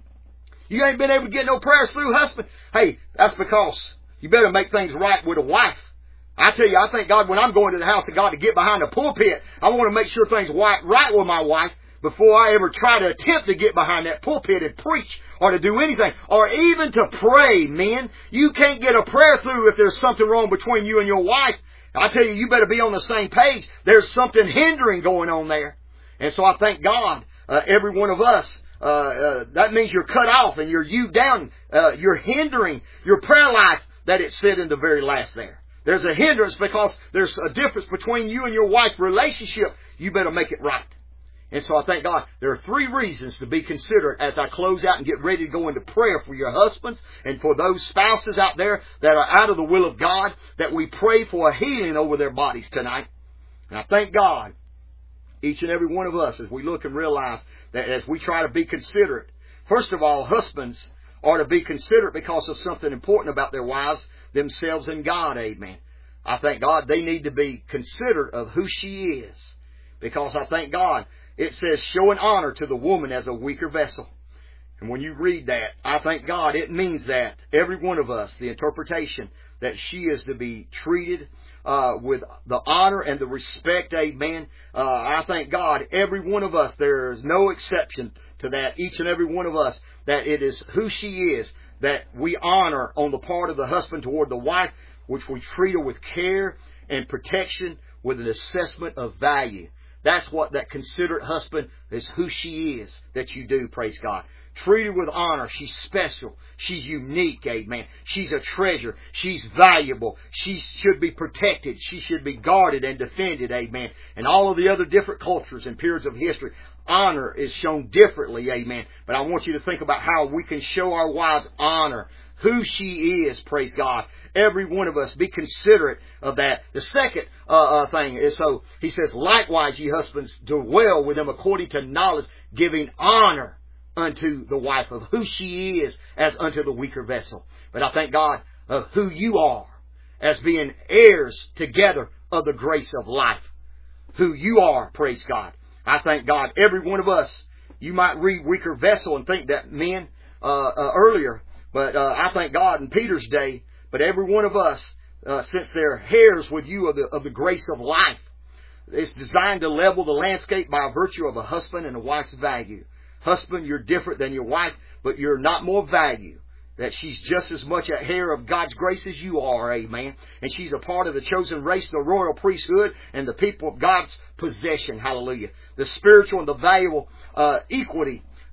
You ain't been able to get no prayers through, husband? Hey, that's because you better make things right with a wife. I tell you, I thank God when I'm going to the house of God to get behind the pulpit, I want to make sure things are right with my wife before I ever try to attempt to get behind that pulpit and preach or to do anything, or even to pray, men. You can't get a prayer through if there's something wrong between you and your wife. I tell you, you better be on the same page. There's something hindering going on there. And so I thank God, uh, every one of us, Uh, uh, that means you're cut off and you're you down. Uh, you're hindering your prayer life, that it said in the very last there. There's a hindrance because there's a difference between you and your wife's relationship. You better make it right. And so I thank God there are three reasons to be considerate as I close out and get ready to go into prayer for your husbands and for those spouses out there that are out of the will of God, that we pray for a healing over their bodies tonight. And I thank God, each and every one of us, as we look and realize that as we try to be considerate, first of all, husbands are to be considerate because of something important about their wives, themselves and God, amen. I thank God they need to be considerate of who she is, because I thank God it says showing honor to the woman as a weaker vessel. And when you read that, I thank God it means that every one of us, the interpretation that she is to be treated Uh, with the honor and the respect, amen. Uh, I thank God, every one of us, there is no exception to that. Each and every one of us, that it is who she is, that we honor on the part of the husband toward the wife, which we treat her with care and protection, with an assessment of value. That's what that considerate husband is, who she is, that you do, praise God. Treat her with honor. She's special. She's unique, amen. She's a treasure. She's valuable. She should be protected. She should be guarded and defended, amen. And all of the other different cultures and periods of history, honor is shown differently, amen. But I want you to think about how we can show our wives honor, who she is, praise God. Every one of us, be considerate of that. The second uh, uh, thing is, so he says, likewise, ye husbands, dwell with them according to knowledge, giving honor unto the wife of who she is as unto the weaker vessel. But I thank God of who you are as being heirs together of the grace of life. Who you are, praise God. I thank God, every one of us, you might read weaker vessel and think that men uh, uh, earlier, but uh, I thank God in Peter's day, but every one of us, uh, since they're heirs with you of the, of the grace of life, it's designed to level the landscape by virtue of a husband and a wife's value. Husband, you're different than your wife, but you're not more value. That she's just as much a heir of God's grace as you are, amen. And she's a part of the chosen race, the royal priesthood, and the people of God's possession, hallelujah. The spiritual and the valuable uh, equity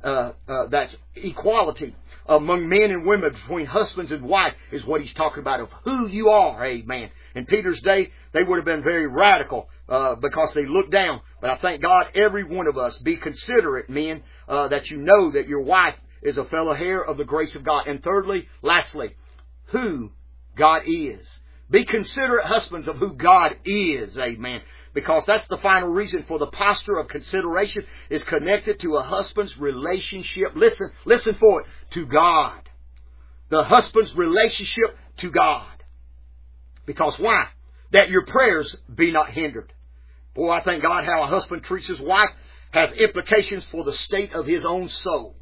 uh, uh, that's equality among men and women, between husbands and wives, is what he's talking about, of who you are. Amen. In Peter's day, they would have been very radical uh, because they looked down. But I thank God, every one of us, be considerate, men, uh, that you know that your wife is a fellow heir of the grace of God. And thirdly, lastly, who God is. Be considerate, husbands, of who God is. Amen. Because that's the final reason for the posture of consideration, is connected to a husband's relationship. Listen, listen for it. To God. The husband's relationship to God. Because why? That your prayers be not hindered. Boy, I thank God how a husband treats his wife has implications for the state of his own soul,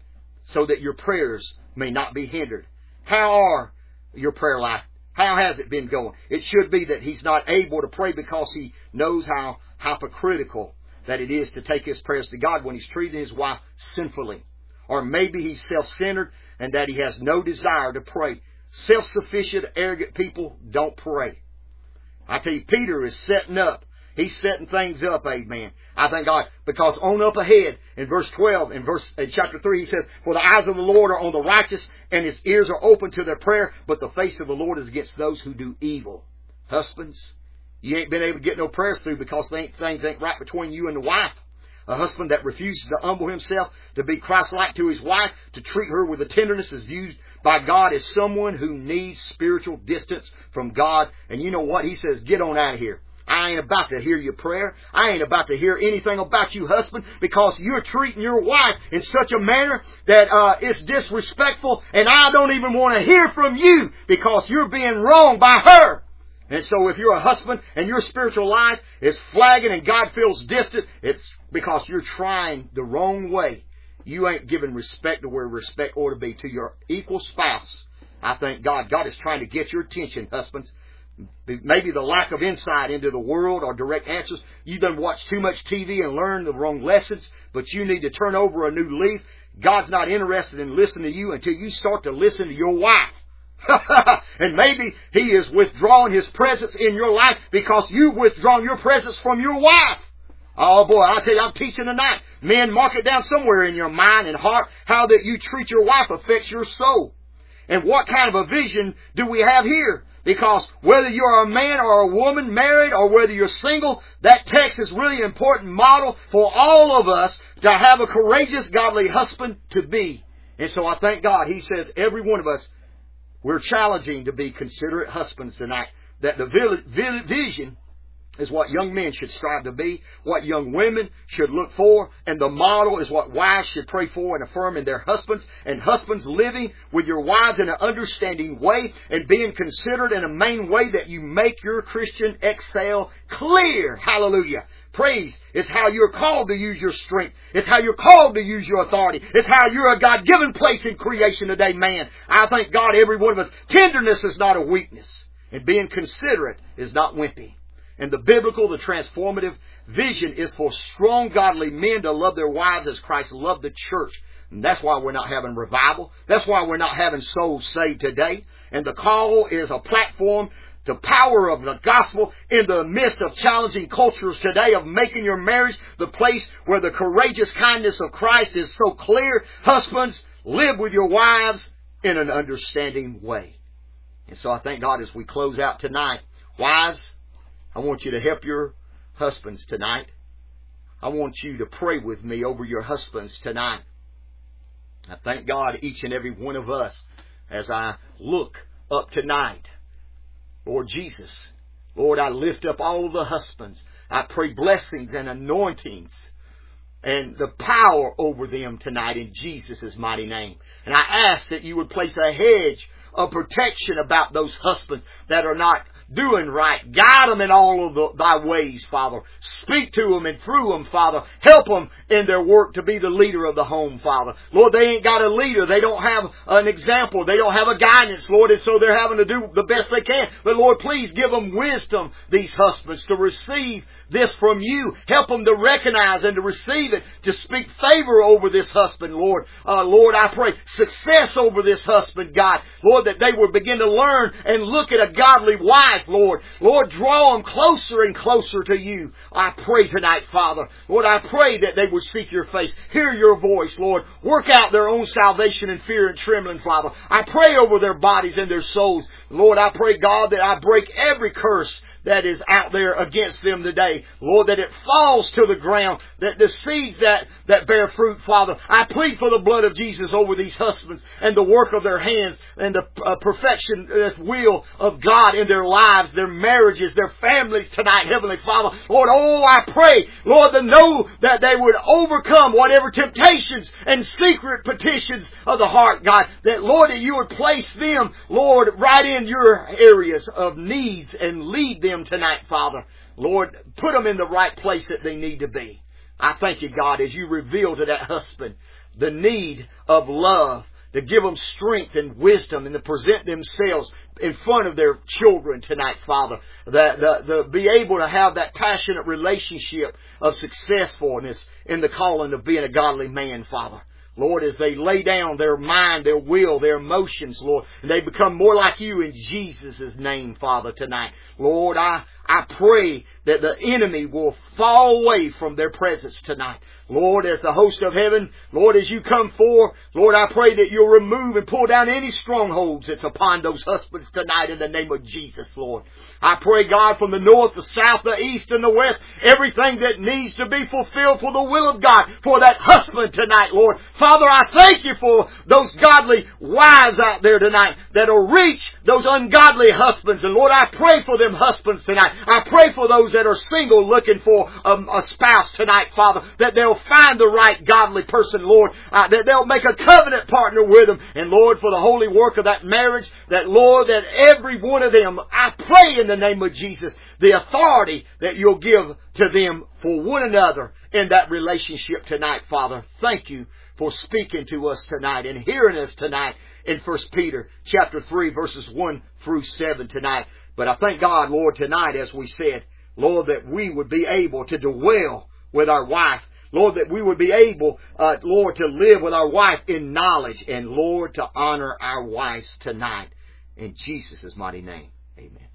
so that your prayers may not be hindered. How are your prayer life? How has it been going? It should be that he's not able to pray because he knows how hypocritical that it is to take his prayers to God when he's treating his wife sinfully. Or maybe he's self-centered and that he has no desire to pray. Self-sufficient, arrogant people don't pray. I tell you, Peter is setting up. He's setting things up, amen. I thank God, because on up ahead in verse twelve, in verse in chapter three, he says, "For the eyes of the Lord are on the righteous, and his ears are open to their prayer, but the face of the Lord is against those who do evil." Husbands, you ain't been able to get no prayers through because things ain't right between you and the wife. A husband that refuses to humble himself, to be Christ-like to his wife, to treat her with a tenderness, is viewed by God as someone who needs spiritual distance from God. And you know what? He says, get on out of here. I ain't about to hear your prayer. I ain't about to hear anything about you, husband, because you're treating your wife in such a manner that uh, it's disrespectful, and I don't even want to hear from you because you're being wronged by her. And so if you're a husband and your spiritual life is flagging and God feels distant, it's because you're trying the wrong way. You ain't giving respect to where respect ought to be to your equal spouse. I thank God. God is trying to get your attention, husbands. Maybe the lack of insight into the world or direct answers. You done watched too much T V and learned the wrong lessons, but you need to turn over a new leaf. God's not interested in listening to you until you start to listen to your wife. And maybe He is withdrawing His presence in your life because you've withdrawn your presence from your wife. Oh boy, I'll tell you, I'm teaching tonight. Men, mark it down somewhere in your mind and heart how that you treat your wife affects your soul. And what kind of a vision do we have here? Because whether you're a man or a woman, married, or whether you're single, that text is really an important model for all of us to have a courageous, godly husband to be. And so I thank God. He says every one of us, we're challenging to be considerate husbands tonight. That the vision is what young men should strive to be, what young women should look for, and the model is what wives should pray for and affirm in their husbands. And husbands living with your wives in an understanding way and being considerate in a main way that you make your Christian exhale clear. Hallelujah. Praise is how you're called to use your strength. It's how you're called to use your authority. It's how you're a God-given place in creation today, man. I thank God every one of us. Tenderness is not a weakness. And being considerate is not wimpy. And the biblical, the transformative vision is for strong, godly men to love their wives as Christ loved the church. And that's why we're not having revival. That's why we're not having souls saved today. And the call is a platform to power of the gospel in the midst of challenging cultures today, of making your marriage the place where the courageous kindness of Christ is so clear. Husbands, live with your wives in an understanding way. And so I thank God as we close out tonight. Wives, I want you to help your husbands tonight. I want you to pray with me over your husbands tonight. I thank God each and every one of us as I look up tonight. Lord Jesus, Lord, I lift up all of the husbands. I pray blessings and anointings and the power over them tonight in Jesus' mighty name. And I ask that you would place a hedge of protection about those husbands that are not doing right. Guide them in all of the, thy ways, Father. Speak to them and through them, Father. Help them in their work to be the leader of the home, Father. Lord, they ain't got a leader. They don't have an example. They don't have a guidance, Lord, and so they're having to do the best they can. But Lord, please give them wisdom, these husbands, to receive this from you. Help them to recognize and to receive it, to speak favor over this husband, Lord. Uh, Lord, I pray success over this husband, God. Lord, that they would begin to learn and look at a godly wife, Lord. Lord, draw them closer and closer to you. I pray tonight, Father. Lord, I pray that they would seek your face, hear your voice, Lord. Work out their own salvation in fear and trembling, Father. I pray over their bodies and their souls. Lord, I pray, God, that I break every curse that is out there against them today. Lord, that it falls to the ground, that the seeds that, that bear fruit, Father. I plead for the blood of Jesus over these husbands and the work of their hands and the uh, perfection, this will of God in their lives, their marriages, their families tonight, Heavenly Father. Lord, oh, I pray, Lord, to know that they would overcome whatever temptations and secret petitions of the heart, God. That, Lord, that you would place them, Lord, right in your areas of needs and lead them tonight, Father. Lord, put them in the right place that they need to be. I thank you, God, as you reveal to that husband the need of love, to give them strength and wisdom and to present themselves in front of their children tonight, Father. That the, the, be able to have that passionate relationship of successfulness in the calling of being a godly man, Father. Lord, as they lay down their mind, their will, their emotions, Lord, and they become more like you in Jesus' name, Father, tonight. Lord, I, I pray that the enemy will fall away from their presence tonight. Lord, as the host of heaven, Lord, as you come forth, Lord, I pray that you'll remove and pull down any strongholds that's upon those husbands tonight in the name of Jesus, Lord. I pray, God, from the north, the south, the east, and the west, everything that needs to be fulfilled for the will of God, for that husband tonight, Lord. Father, I thank you for those godly wives out there tonight that'll reach those ungodly husbands. And Lord, I pray for them husbands tonight. I pray for those that are single looking for um, a spouse tonight, Father, that they'll find the right godly person, Lord, uh, that they'll make a covenant partner with them. And Lord, for the holy work of that marriage, that Lord, that every one of them, I pray in the name of Jesus, the authority that you'll give to them for one another in that relationship tonight, Father. Thank you for speaking to us tonight and hearing us tonight in First Peter chapter three, verses one through seven tonight. But I thank God, Lord, tonight, as we said, Lord, that we would be able to dwell with our wife. Lord, that we would be able, uh, Lord, to live with our wife in knowledge. And, Lord, to honor our wives tonight. In Jesus' mighty name, amen.